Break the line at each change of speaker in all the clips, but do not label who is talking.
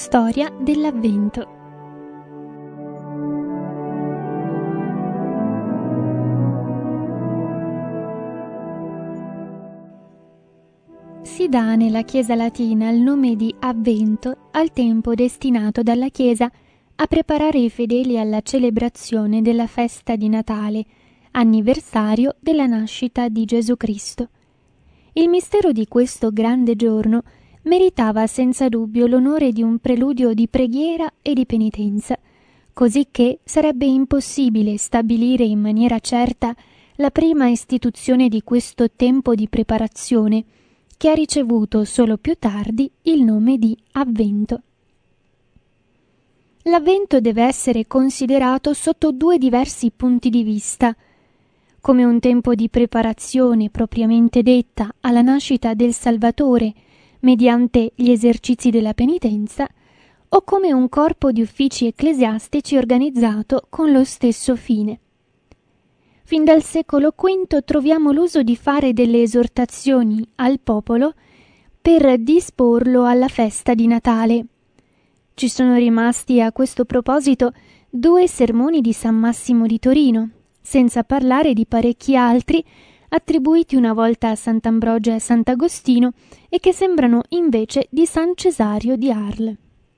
storia dell'Avvento. Si dà nella Chiesa latina il nome di Avvento al tempo destinato dalla Chiesa a preparare i fedeli alla celebrazione della festa di Natale, anniversario della nascita di Gesù Cristo. Il mistero di questo grande giorno meritava senza dubbio l'onore di un preludio di preghiera e di penitenza, cosicché sarebbe impossibile stabilire in maniera certa la prima istituzione di questo tempo di preparazione, che ha ricevuto solo più tardi il nome di Avvento. L'Avvento deve essere considerato sotto due diversi punti di vista: come un tempo di preparazione propriamente detta alla nascita del Salvatore mediante gli esercizi della penitenza, o come un corpo di uffici ecclesiastici organizzato con lo stesso fine. Fin dal secolo V troviamo l'uso di fare delle esortazioni al popolo per disporlo alla festa di Natale. Ci sono rimasti a questo proposito 2 sermoni di San Massimo di Torino, senza parlare di parecchi altri attribuiti una volta a Sant'Ambrogio e a Sant'Agostino e che sembrano invece di San Cesario di Arles.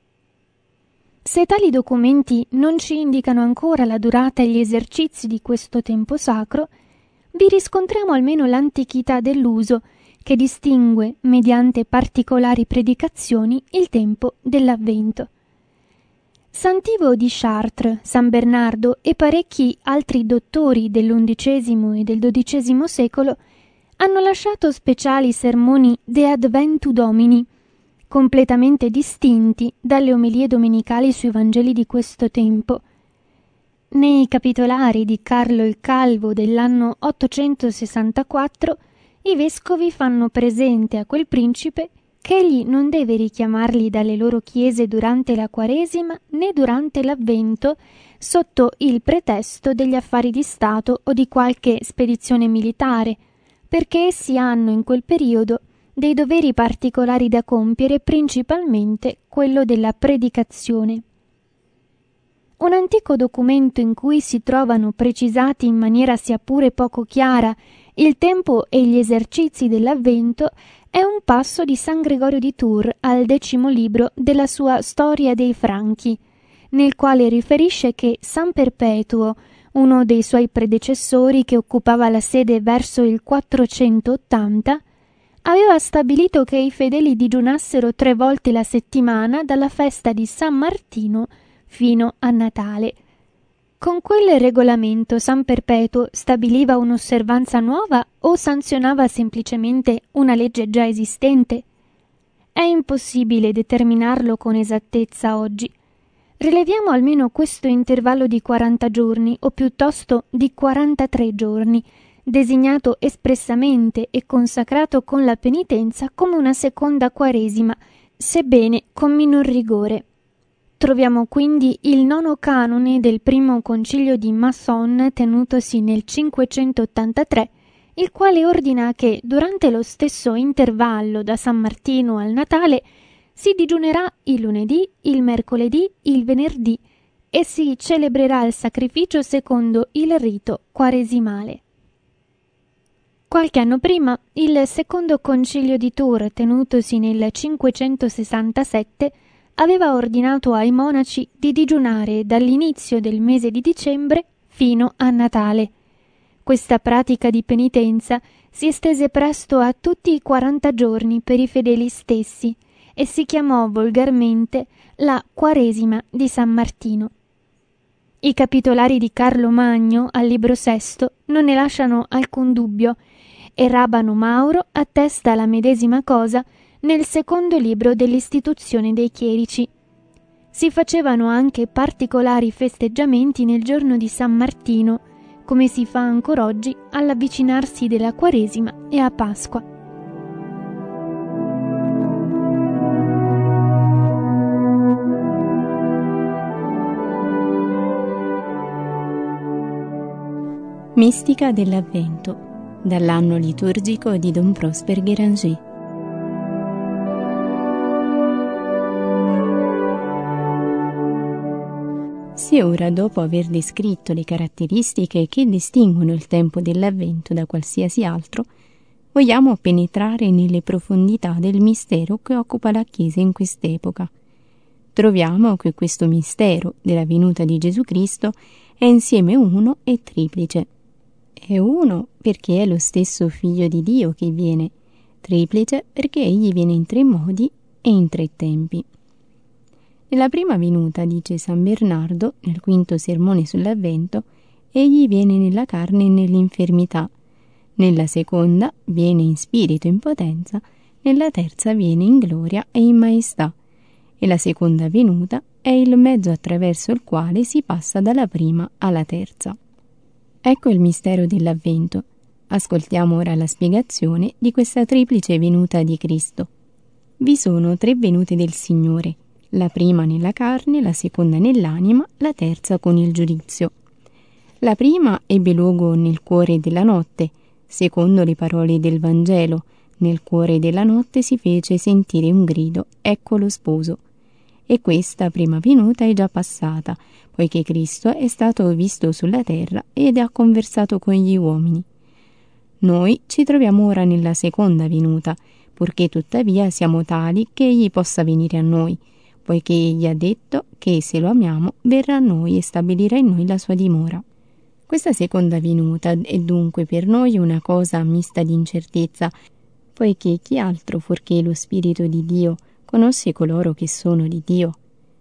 Se tali documenti non ci indicano ancora la durata e gli esercizi di questo tempo sacro, vi riscontriamo almeno l'antichità dell'uso che distingue, mediante particolari predicazioni, il tempo dell'Avvento. Sant'Ivo di Chartres, San Bernardo e parecchi altri dottori dell'XI e del XII secolo hanno lasciato speciali sermoni De Adventu Domini, completamente distinti dalle omelie domenicali sui Vangeli di questo tempo. Nei capitolari di Carlo il Calvo dell'anno 864 i vescovi fanno presente a quel principe che egli non deve richiamarli dalle loro chiese durante la Quaresima né durante l'Avvento sotto il pretesto degli affari di Stato o di qualche spedizione militare, perché essi hanno in quel periodo dei doveri particolari da compiere, principalmente quello della predicazione. Un antico documento in cui si trovano precisati in maniera sia pure poco chiara il tempo e gli esercizi dell'Avvento è un passo di San Gregorio di Tours al 10° libro della sua Storia dei Franchi, nel quale riferisce che San Perpetuo, uno dei suoi predecessori che occupava la sede verso il 480, aveva stabilito che i fedeli digiunassero 3 volte la settimana dalla festa di San Martino fino a Natale. Con quel regolamento San Perpetuo stabiliva un'osservanza nuova o sanzionava semplicemente una legge già esistente? È impossibile determinarlo con esattezza oggi. Rileviamo almeno questo intervallo di 40 giorni, o piuttosto di 43 giorni, designato espressamente e consacrato con la penitenza come una seconda Quaresima, sebbene con minor rigore. Troviamo quindi il 9° canone del primo concilio di Massone tenutosi nel 583, il quale ordina che durante lo stesso intervallo da San Martino al Natale si digiunerà il lunedì, il mercoledì, il venerdì e si celebrerà il sacrificio secondo il rito quaresimale. Qualche anno prima, il secondo concilio di Tours, tenutosi nel 567, aveva ordinato ai monaci di digiunare dall'inizio del mese di dicembre fino a Natale. Questa pratica di penitenza si estese presto a tutti i 40 giorni per i fedeli stessi e si chiamò volgarmente la Quaresima di San Martino. I capitolari di Carlo Magno al libro VI non ne lasciano alcun dubbio e Rabano Mauro attesta la medesima cosa nel 2° libro dell'Istituzione dei Chierici. Si facevano anche particolari festeggiamenti nel giorno di San Martino, come si fa ancora oggi all'avvicinarsi della Quaresima e a Pasqua.
Mistica dell'Avvento, dall'anno liturgico di Don Prosper Guéranger. Se ora, dopo aver descritto le caratteristiche che distinguono il tempo dell'Avvento da qualsiasi altro, vogliamo penetrare nelle profondità del mistero che occupa la Chiesa in quest'epoca, troviamo che questo mistero della venuta di Gesù Cristo è insieme uno e triplice. È uno perché è lo stesso Figlio di Dio che viene, triplice perché egli viene in 3 modi e in 3 tempi. Nella prima venuta, dice San Bernardo, nel 5° sermone sull'Avvento, egli viene nella carne e nell'infermità. Nella seconda viene in spirito e in potenza, nella terza viene in gloria e in maestà. E la seconda venuta è il mezzo attraverso il quale si passa dalla prima alla terza. Ecco il mistero dell'Avvento. Ascoltiamo ora la spiegazione di questa triplice venuta di Cristo. Vi sono 3 venute del Signore, la prima nella carne, la seconda nell'anima, la terza con il giudizio. La prima ebbe luogo nel cuore della notte, secondo le parole del Vangelo. Nel cuore della notte si fece sentire un grido, ecco lo sposo. E questa prima venuta è già passata, poiché Cristo è stato visto sulla terra ed ha conversato con gli uomini. Noi ci troviamo ora nella seconda venuta, purché tuttavia siamo tali che egli possa venire a noi, poiché egli ha detto che se lo amiamo verrà a noi e stabilirà in noi la sua dimora. Questa seconda venuta è dunque per noi una cosa mista di incertezza, poiché chi altro fuorché lo Spirito di Dio conosce coloro che sono di Dio.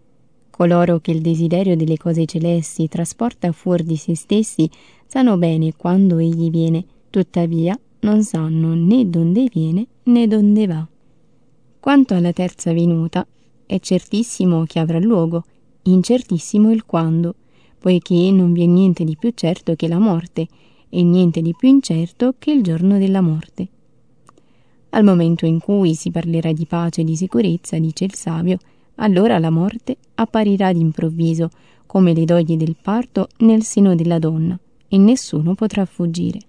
Coloro che il desiderio delle cose celesti trasporta fuori di se stessi sanno bene quando egli viene, tuttavia non sanno né donde viene né donde va. Quanto alla terza venuta, è certissimo che avrà luogo, incertissimo il quando, poiché non vi è niente di più certo che la morte, e niente di più incerto che il giorno della morte. Al momento in cui si parlerà di pace e di sicurezza, dice il savio, allora la morte apparirà d'improvviso, come le doglie del parto nel seno della donna, e nessuno potrà fuggire.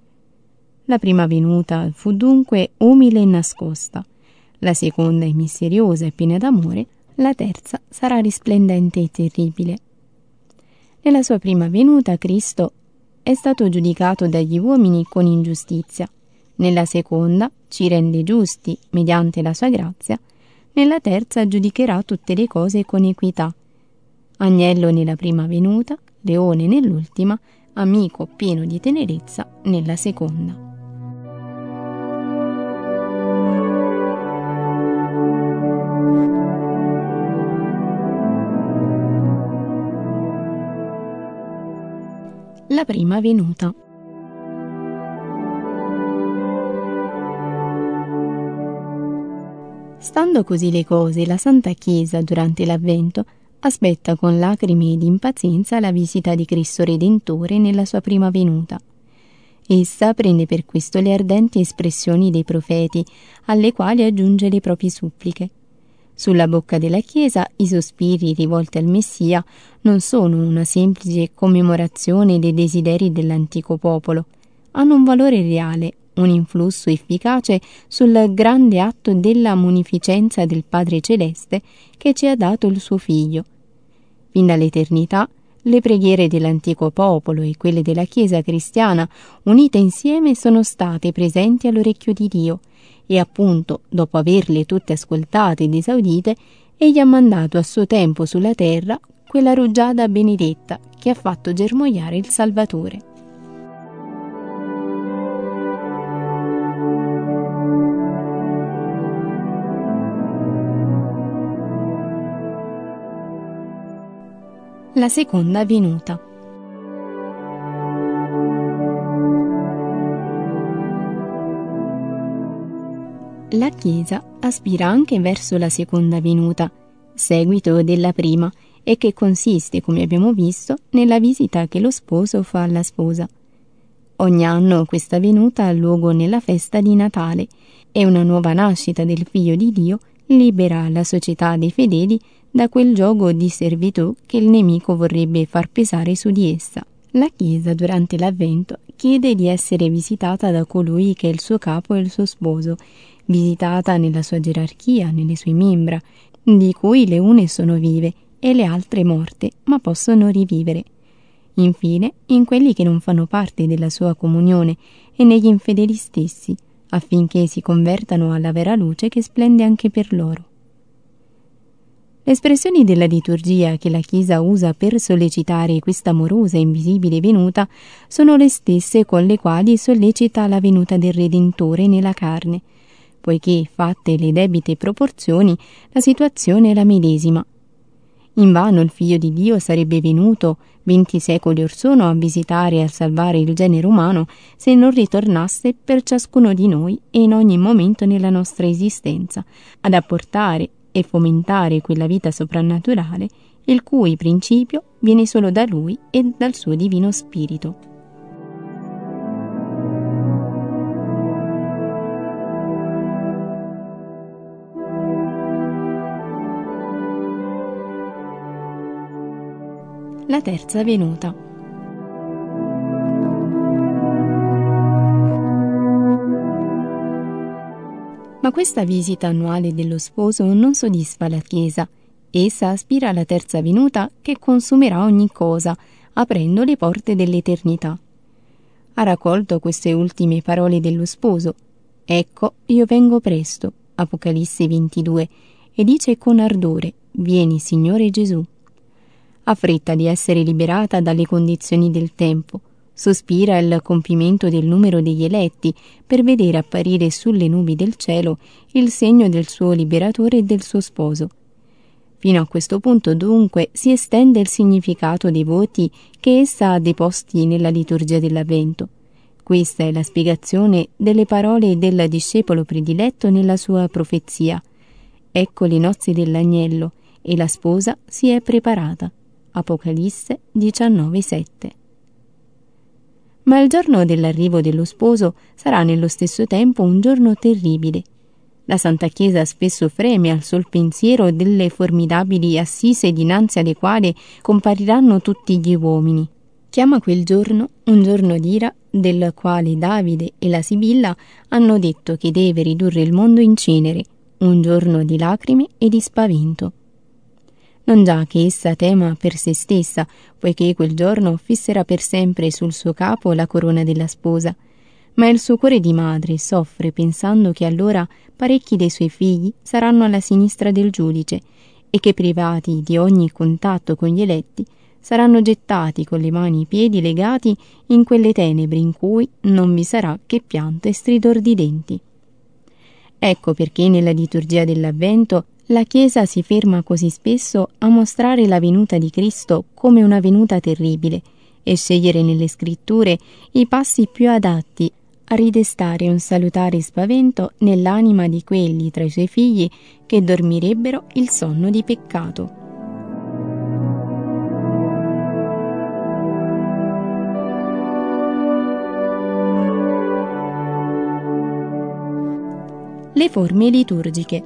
La prima venuta fu dunque umile e nascosta, la seconda è misteriosa e piena d'amore, la terza sarà risplendente e terribile. Nella sua prima venuta Cristo è stato giudicato dagli uomini con ingiustizia, nella seconda ci rende giusti mediante la sua grazia, nella terza giudicherà tutte le cose con equità. Agnello nella prima venuta, leone nell'ultima, amico pieno di tenerezza nella seconda. La prima venuta. Stando così le cose, la Santa Chiesa durante l'Avvento aspetta con lacrime ed impazienza la visita di Cristo Redentore nella sua prima venuta. Essa prende per questo le ardenti espressioni dei profeti, alle quali aggiunge le proprie suppliche. Sulla bocca della Chiesa i sospiri rivolti al Messia non sono una semplice commemorazione dei desideri dell'antico popolo, hanno un valore reale, un influsso efficace sul grande atto della munificenza del Padre Celeste che ci ha dato il suo Figlio. Fin dall'eternità, le preghiere dell'antico popolo e quelle della Chiesa cristiana, unite insieme, sono state presenti all'orecchio di Dio, e appunto, dopo averle tutte ascoltate ed esaudite, egli ha mandato a suo tempo sulla terra quella rugiada benedetta che ha fatto germogliare il Salvatore. La seconda venuta. La Chiesa aspira anche verso la seconda venuta, seguito della prima, e che consiste, come abbiamo visto, nella visita che lo sposo fa alla sposa. Ogni anno questa venuta ha luogo nella festa di Natale e una nuova nascita del Figlio di Dio libera la società dei fedeli da quel giogo di servitù che il nemico vorrebbe far pesare su di essa. La Chiesa durante l'Avvento chiede di essere visitata da colui che è il suo capo e il suo sposo, visitata nella sua gerarchia, nelle sue membra, di cui le une sono vive e le altre morte, ma possono rivivere. Infine, in quelli che non fanno parte della sua comunione e negli infedeli stessi, affinché si convertano alla vera luce che splende anche per loro. Le espressioni della liturgia che la Chiesa usa per sollecitare questa amorosa e invisibile venuta sono le stesse con le quali sollecita la venuta del Redentore nella carne, poiché, fatte le debite proporzioni, la situazione è la medesima. Invano il Figlio di Dio sarebbe venuto 20 secoli or sono a visitare e a salvare il genere umano se non ritornasse per ciascuno di noi e in ogni momento nella nostra esistenza ad apportare e fomentare quella vita soprannaturale il cui principio viene solo da Lui e dal suo divino Spirito. La terza venuta. Ma questa visita annuale dello sposo non soddisfa la Chiesa. Essa aspira alla terza venuta che consumerà ogni cosa, aprendo le porte dell'eternità. Ha raccolto queste ultime parole dello sposo. Ecco, io vengo presto, Apocalisse 22, e dice con ardore, vieni Signore Gesù. Ha fretta di essere liberata dalle condizioni del tempo, sospira il compimento del numero degli eletti per vedere apparire sulle nubi del cielo il segno del suo liberatore e del suo sposo. Fino a questo punto dunque si estende il significato dei voti che essa ha deposti nella liturgia dell'Avvento. Questa è la spiegazione delle parole del discepolo prediletto nella sua profezia. Ecco le nozze dell'agnello e la sposa si è preparata. Apocalisse 19,7. Ma il giorno dell'arrivo dello sposo sarà nello stesso tempo un giorno terribile. La Santa Chiesa spesso freme al sol pensiero delle formidabili assise dinanzi alle quali compariranno tutti gli uomini. Chiama quel giorno un giorno d'ira, del quale Davide e la Sibilla hanno detto che deve ridurre il mondo in cenere, un giorno di lacrime e di spavento. Non già che essa tema per se stessa, poiché quel giorno fisserà per sempre sul suo capo la corona della sposa, ma il suo cuore di madre soffre pensando che allora parecchi dei suoi figli saranno alla sinistra del giudice e che privati di ogni contatto con gli eletti saranno gettati con le mani e i piedi legati in quelle tenebre in cui non vi sarà che pianto e stridor di denti. Ecco perché nella liturgia dell'Avvento la Chiesa si ferma così spesso a mostrare la venuta di Cristo come una venuta terribile e scegliere nelle scritture i passi più adatti a ridestare un salutare spavento nell'anima di quelli tra i suoi figli che dormirebbero il sonno di peccato. Le forme liturgiche.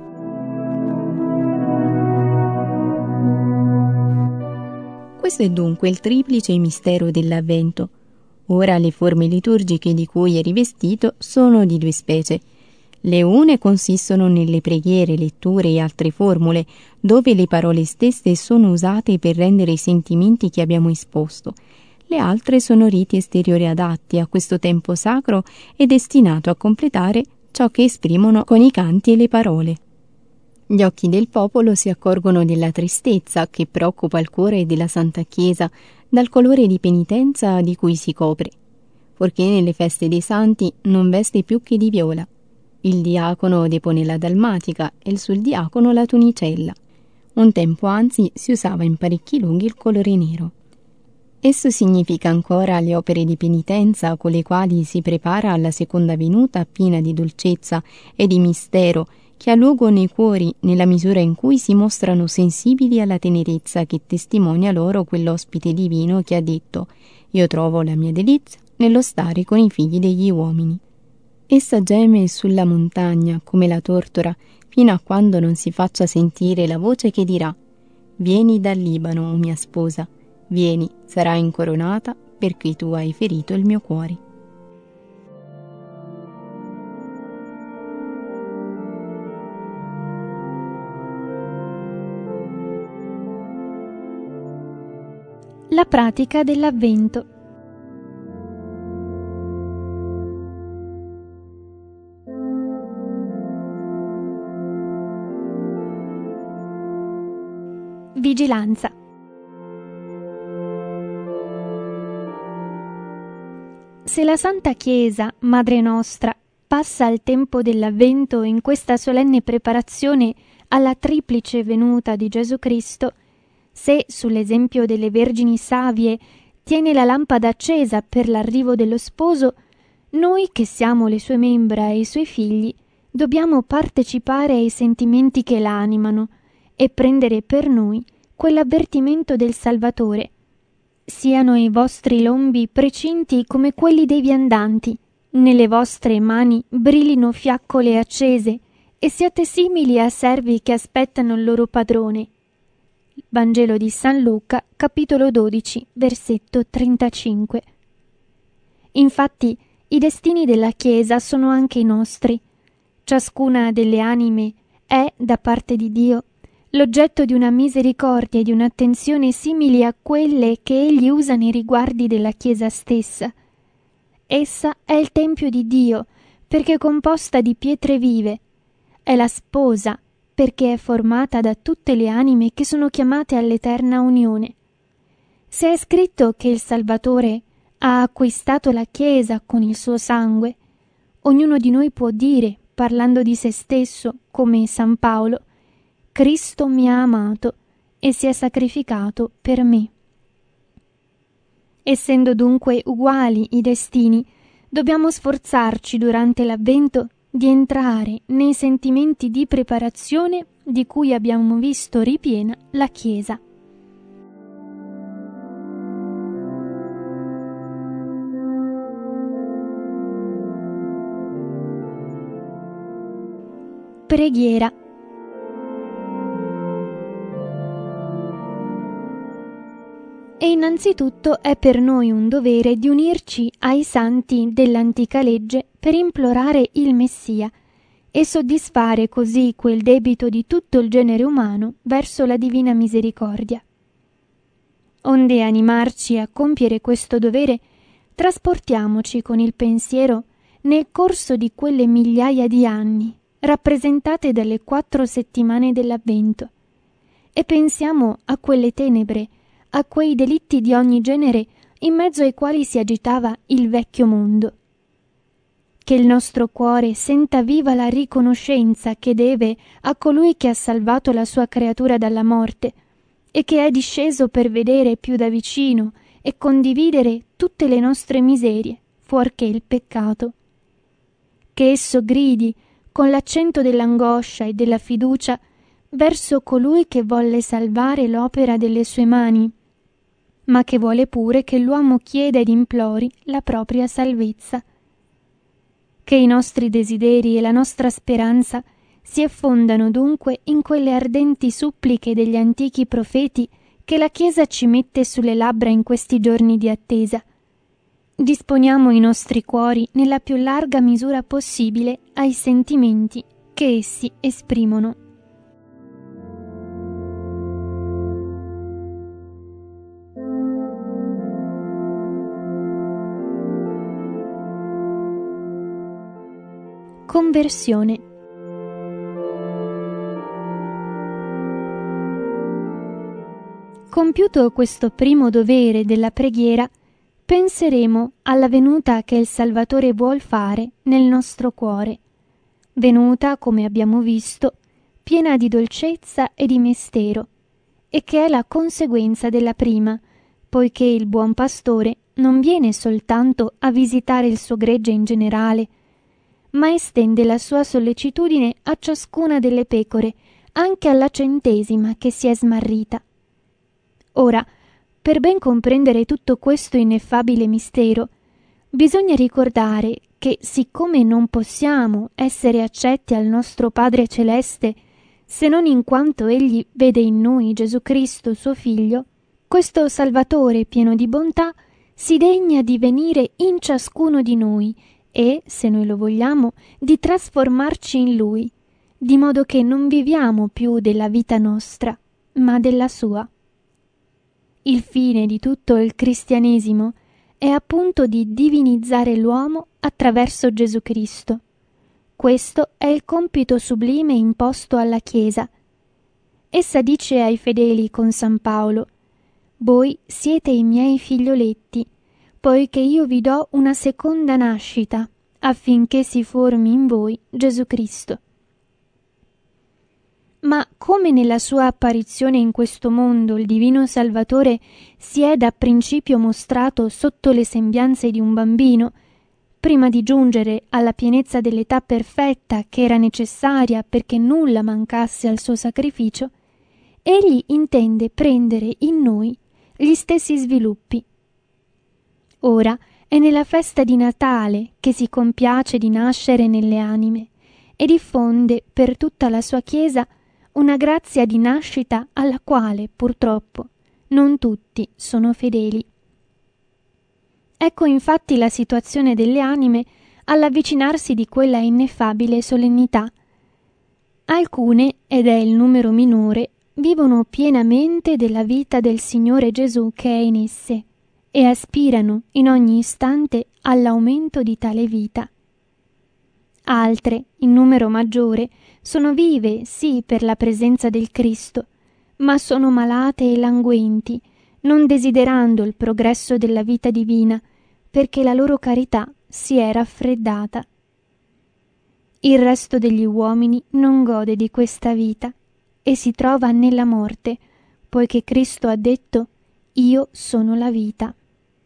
Questo è dunque il triplice mistero dell'Avvento. Ora le forme liturgiche di cui è rivestito sono di due specie. Le une consistono nelle preghiere, letture e altre formule, dove le parole stesse sono usate per rendere i sentimenti che abbiamo esposto. Le altre sono riti esteriori adatti a questo tempo sacro e destinato a completare ciò che esprimono con i canti e le parole. Gli occhi del popolo si accorgono della tristezza che preoccupa il cuore della Santa Chiesa dal colore di penitenza di cui si copre, poiché nelle feste dei santi non veste più che di viola. Il diacono depone la dalmatica e il sudiacono la tunicella. Un tempo anzi si usava in parecchi luoghi il colore nero. Esso significa ancora le opere di penitenza con le quali si prepara alla seconda venuta piena di dolcezza e di mistero che ha luogo nei cuori nella misura in cui si mostrano sensibili alla tenerezza che testimonia loro quell'ospite divino che ha detto «Io trovo la mia delizia nello stare con i figli degli uomini». Essa geme sulla montagna come la tortora fino a quando non si faccia sentire la voce che dirà «Vieni dal Libano, o mia sposa, vieni, sarai incoronata perché tu hai ferito il mio cuore».
La pratica dell'Avvento. Vigilanza. Se la Santa Chiesa, Madre nostra, passa il tempo dell'Avvento in questa solenne preparazione alla triplice venuta di Gesù Cristo, se, sull'esempio delle Vergini Savie, tiene la lampada accesa per l'arrivo dello sposo, noi che siamo le sue membra e i suoi figli, dobbiamo partecipare ai sentimenti che la animano e prendere per noi quell'avvertimento del Salvatore. Siano i vostri lombi precinti come quelli dei viandanti, nelle vostre mani brillino fiaccole accese e siate simili a servi che aspettano il loro padrone. Vangelo di San Luca, capitolo 12, versetto 35. Infatti, i destini della Chiesa sono anche i nostri. Ciascuna delle anime è, da parte di Dio, l'oggetto di una misericordia e di un'attenzione simili a quelle che Egli usa nei riguardi della Chiesa stessa. Essa è il Tempio di Dio, perché è composta di pietre vive. È la sposa, perché è formata da tutte le anime che sono chiamate all'eterna unione. Se è scritto che il Salvatore ha acquistato la Chiesa con il suo sangue, ognuno di noi può dire, parlando di se stesso, come San Paolo: Cristo mi ha amato e si è sacrificato per me. Essendo dunque uguali i destini, dobbiamo sforzarci durante l'Avvento di entrare nei sentimenti di preparazione di cui abbiamo visto ripiena la Chiesa. Preghiera. E innanzitutto è per noi un dovere di unirci ai santi dell'antica legge per implorare il Messia e soddisfare così quel debito di tutto il genere umano verso la divina misericordia. Onde animarci a compiere questo dovere, trasportiamoci con il pensiero nel corso di quelle migliaia di anni rappresentate dalle 4 settimane dell'Avvento e pensiamo a quelle tenebre, a quei delitti di ogni genere in mezzo ai quali si agitava il vecchio mondo. Che il nostro cuore senta viva la riconoscenza che deve a colui che ha salvato la sua creatura dalla morte e che è disceso per vedere più da vicino e condividere tutte le nostre miserie, fuorché il peccato. Che esso gridi con l'accento dell'angoscia e della fiducia verso colui che volle salvare l'opera delle sue mani, ma che vuole pure che l'uomo chieda ed implori la propria salvezza. Che i nostri desideri e la nostra speranza si effondano dunque in quelle ardenti suppliche degli antichi profeti che la Chiesa ci mette sulle labbra in questi giorni di attesa. Disponiamo i nostri cuori nella più larga misura possibile ai sentimenti che essi esprimono. Conversione. Compiuto questo primo dovere della preghiera, penseremo alla venuta che il Salvatore vuol fare nel nostro cuore. Venuta, come abbiamo visto, piena di dolcezza e di mistero, e che è la conseguenza della prima, poiché il buon pastore non viene soltanto a visitare il suo gregge in generale, ma estende la sua sollecitudine a ciascuna delle pecore, anche alla 100ª che si è smarrita. Ora, per ben comprendere tutto questo ineffabile mistero, bisogna ricordare che, siccome non possiamo essere accetti al nostro Padre Celeste se non in quanto Egli vede in noi Gesù Cristo, suo Figlio, questo Salvatore pieno di bontà si degna di venire in ciascuno di noi e, se noi lo vogliamo, di trasformarci in Lui, di modo che non viviamo più della vita nostra, ma della sua. Il fine di tutto il cristianesimo è appunto di divinizzare l'uomo attraverso Gesù Cristo. Questo è il compito sublime imposto alla Chiesa. Essa dice ai fedeli con San Paolo: «Voi siete i miei figlioletti, poiché io vi do una seconda nascita, affinché si formi in voi Gesù Cristo». Ma come nella sua apparizione in questo mondo il Divino Salvatore si è da principio mostrato sotto le sembianze di un bambino, prima di giungere alla pienezza dell'età perfetta che era necessaria perché nulla mancasse al suo sacrificio, egli intende prendere in noi gli stessi sviluppi. Ora è nella festa di Natale che si compiace di nascere nelle anime e diffonde per tutta la sua Chiesa una grazia di nascita alla quale, purtroppo, non tutti sono fedeli. Ecco infatti la situazione delle anime all'avvicinarsi di quella ineffabile solennità. Alcune, ed è il numero minore, vivono pienamente della vita del Signore Gesù che è in esse e aspirano in ogni istante all'aumento di tale vita. Altre, in numero maggiore, sono vive sì per la presenza del Cristo, ma sono malate e languenti, non desiderando il progresso della vita divina, perché la loro carità si è raffreddata. Il resto degli uomini non gode di questa vita e si trova nella morte, poiché Cristo ha detto: «Io sono la vita».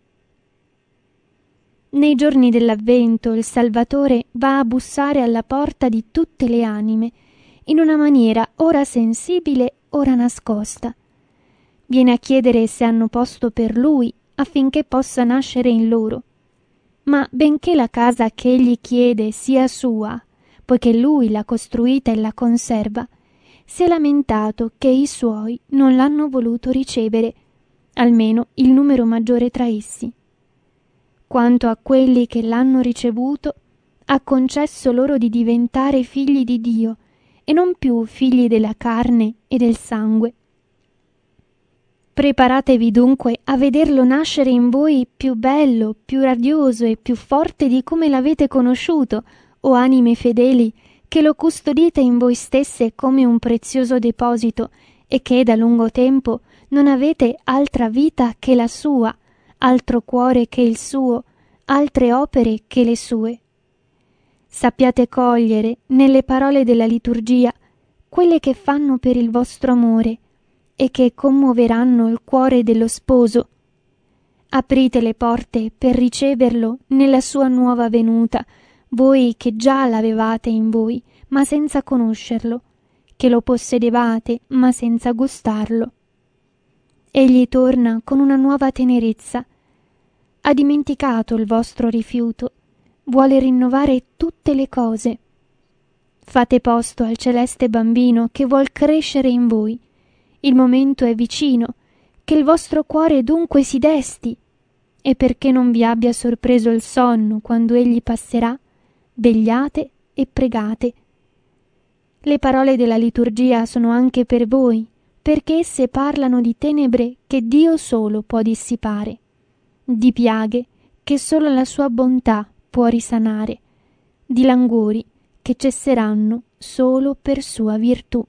Nei giorni dell'Avvento il Salvatore va a bussare alla porta di tutte le anime, in una maniera ora sensibile, ora nascosta. Viene a chiedere se hanno posto per Lui affinché possa nascere in loro. Ma benché la casa che egli chiede sia sua, poiché Lui l'ha costruita e la conserva, si è lamentato che i suoi non l'hanno voluto ricevere, almeno il numero maggiore tra essi. Quanto a quelli che l'hanno ricevuto, ha concesso loro di diventare figli di Dio e non più figli della carne e del sangue. Preparatevi dunque a vederlo nascere in voi più bello, più radioso e più forte di come l'avete conosciuto, o anime fedeli, che lo custodite in voi stesse come un prezioso deposito e che da lungo tempo non avete altra vita che la sua, altro cuore che il suo, altre opere che le sue. Sappiate cogliere nelle parole della liturgia quelle che fanno per il vostro amore e che commuoveranno il cuore dello sposo. Aprite le porte per riceverlo nella sua nuova venuta, voi che già l'avevate in voi, ma senza conoscerlo, che lo possedevate, ma senza gustarlo. Egli torna con una nuova tenerezza. Ha dimenticato il vostro rifiuto, vuole rinnovare tutte le cose. Fate posto al celeste bambino che vuol crescere in voi. Il momento è vicino, che il vostro cuore dunque si desti, e perché non vi abbia sorpreso il sonno quando egli passerà, vegliate e pregate. Le parole della liturgia sono anche per voi, perché esse parlano di tenebre che Dio solo può dissipare, di piaghe che solo la sua bontà può risanare, di languori che cesseranno solo per sua virtù.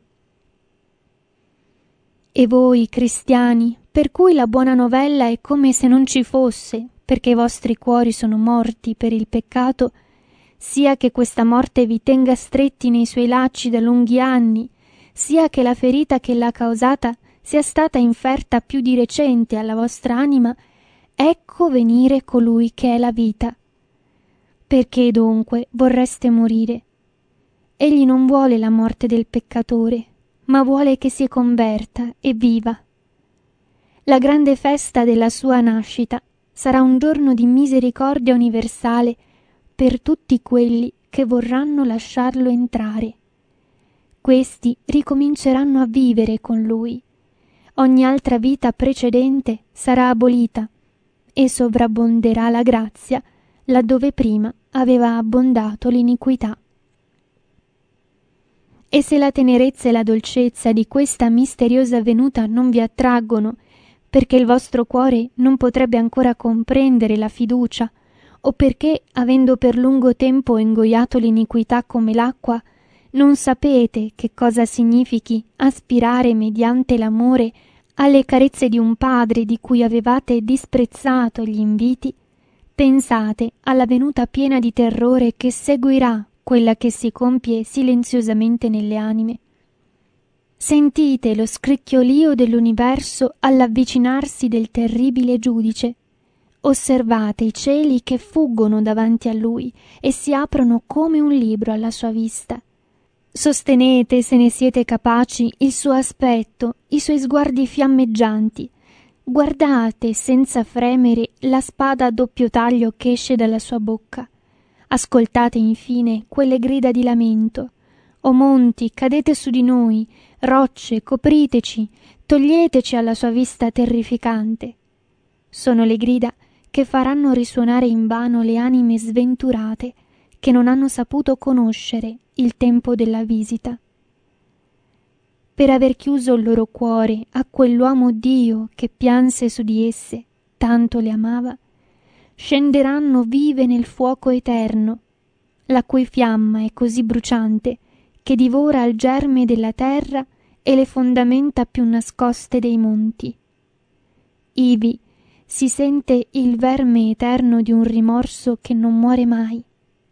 E voi, cristiani, per cui la buona novella è come se non ci fosse, perché i vostri cuori sono morti per il peccato, sia che questa morte vi tenga stretti nei suoi lacci da lunghi anni, sia che la ferita che l'ha causata sia stata inferta più di recente alla vostra anima, ecco venire colui che è la vita. Perché dunque vorreste morire? Egli non vuole la morte del peccatore, ma vuole che si converta e viva. La grande festa della sua nascita sarà un giorno di misericordia universale per tutti quelli che vorranno lasciarlo entrare. Questi ricominceranno a vivere con lui. Ogni altra vita precedente sarà abolita e sovrabbonderà la grazia laddove prima aveva abbondato l'iniquità. E se la tenerezza e la dolcezza di questa misteriosa venuta non vi attraggono, perché il vostro cuore non potrebbe ancora comprendere la fiducia, o perché, avendo per lungo tempo ingoiato l'iniquità come l'acqua, non sapete che cosa significhi aspirare mediante l'amore alle carezze di un padre di cui avevate disprezzato gli inviti? Pensate alla venuta piena di terrore che seguirà quella che si compie silenziosamente nelle anime. Sentite lo scricchiolio dell'universo all'avvicinarsi del terribile giudice. Osservate i cieli che fuggono davanti a lui e si aprono come un libro alla sua vista. Sostenete, se ne siete capaci, il suo aspetto, i suoi sguardi fiammeggianti. Guardate senza fremere la spada a doppio taglio che esce dalla sua bocca. Ascoltate infine quelle grida di lamento. O monti, cadete su di noi, rocce, copriteci, toglieteci alla sua vista terrificante. Sono le grida che faranno risuonare invano le anime sventurate che non hanno saputo conoscere il tempo della visita. Per aver chiuso il loro cuore a quell'uomo Dio che pianse su di esse, tanto le amava, scenderanno vive nel fuoco eterno, la cui fiamma è così bruciante che divora il germe della terra e le fondamenta più nascoste dei monti. Ivi si sente il verme eterno di un rimorso che non muore mai.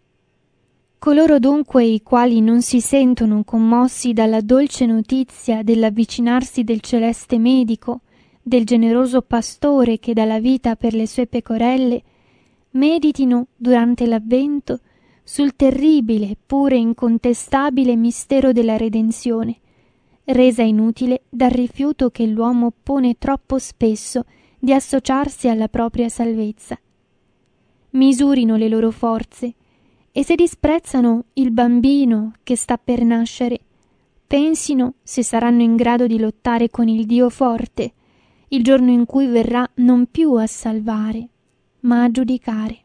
Coloro dunque i quali non si sentono commossi dalla dolce notizia dell'avvicinarsi del celeste medico, del generoso pastore che dà la vita per le sue pecorelle, meditino durante l'avvento sul terribile eppure incontestabile mistero della redenzione, resa inutile dal rifiuto che l'uomo pone troppo spesso di associarsi alla propria salvezza. Misurino le loro forze e se disprezzano il bambino che sta per nascere, pensino se saranno in grado di lottare con il Dio forte, il giorno in cui verrà non più a salvare, ma a giudicare.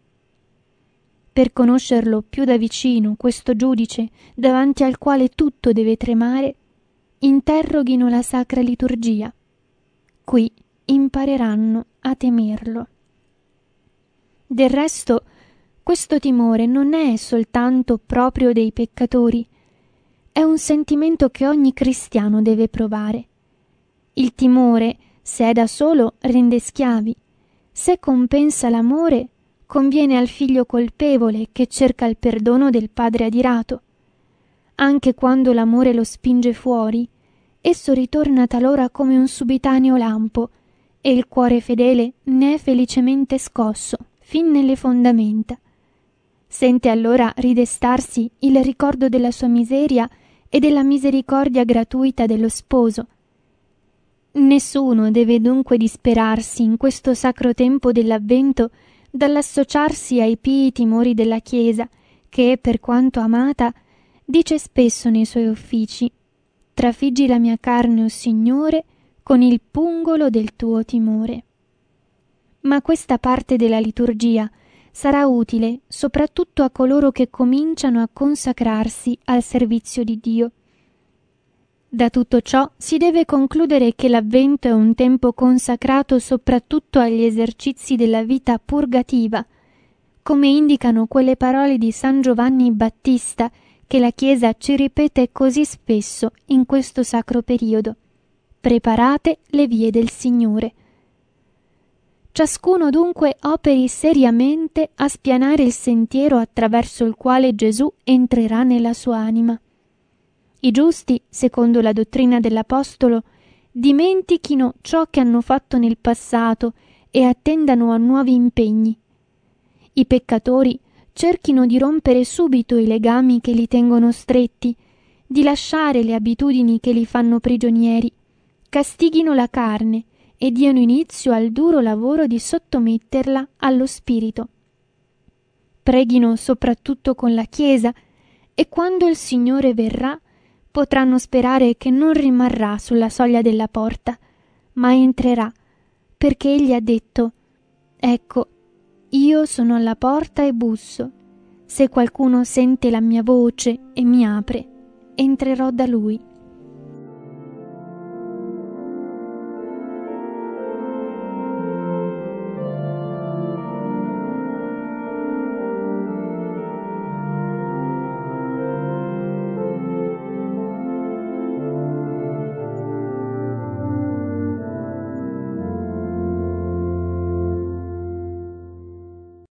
Per conoscerlo più da vicino, questo giudice, davanti al quale tutto deve tremare, interroghino la sacra liturgia. Qui impareranno a temerlo. Del resto, questo timore non è soltanto proprio dei peccatori, è un sentimento che ogni cristiano deve provare. Il timore, se è da solo, rende schiavi. Se compensa l'amore, conviene al figlio colpevole che cerca il perdono del padre adirato. Anche quando l'amore lo spinge fuori, esso ritorna talora come un subitaneo lampo, e il cuore fedele ne è felicemente scosso, fin nelle fondamenta. Sente allora ridestarsi il ricordo della sua miseria e della misericordia gratuita dello sposo. Nessuno deve dunque disperarsi in questo sacro tempo dell'avvento dall'associarsi ai pii timori della Chiesa, che, per quanto amata, dice spesso nei suoi uffici: «Trafiggi la mia carne, o Signore, con il pungolo del tuo timore». Ma questa parte della liturgia sarà utile soprattutto a coloro che cominciano a consacrarsi al servizio di Dio. Da tutto ciò si deve concludere che l'Avvento è un tempo consacrato soprattutto agli esercizi della vita purgativa, come indicano quelle parole di San Giovanni Battista che la Chiesa ci ripete così spesso in questo sacro periodo: «Preparate le vie del Signore». Ciascuno dunque operi seriamente a spianare il sentiero attraverso il quale Gesù entrerà nella sua anima. I giusti, secondo la dottrina dell'Apostolo, dimentichino ciò che hanno fatto nel passato e attendano a nuovi impegni. I peccatori cerchino di rompere subito i legami che li tengono stretti, di lasciare le abitudini che li fanno prigionieri, castighino la carne e diano inizio al duro lavoro di sottometterla allo Spirito. Preghino soprattutto con la Chiesa e quando il Signore verrà potranno sperare che non rimarrà sulla soglia della porta, ma entrerà, perché Egli ha detto: «Ecco, io sono alla porta e busso. Se qualcuno sente la mia voce e mi apre, entrerò da lui